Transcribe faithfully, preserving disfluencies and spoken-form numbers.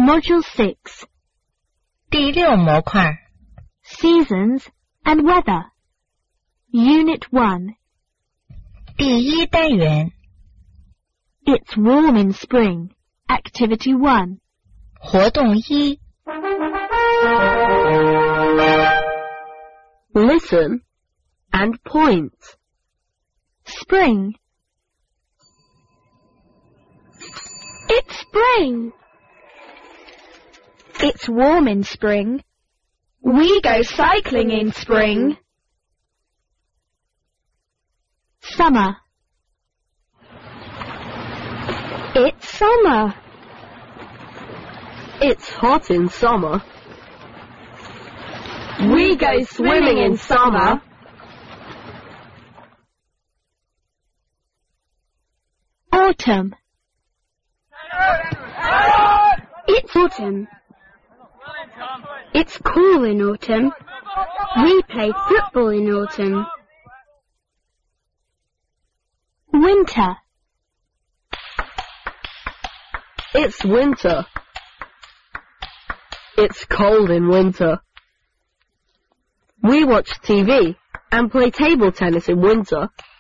Module six. 第六模块 Seasons and Weather. Unit one. 第一单元 It's warm in spring. Activity one. 活动一 Listen and point. Spring. It's spring. It's warm in spring. We go cycling in spring. Summer. It's summer. It's hot in summer. We go swimming in summer. Autumn. It's autumn. It's cool in autumn. We play football in autumn. Winter. It's winter. It's cold in winter. We watch T V and play table tennis in winter.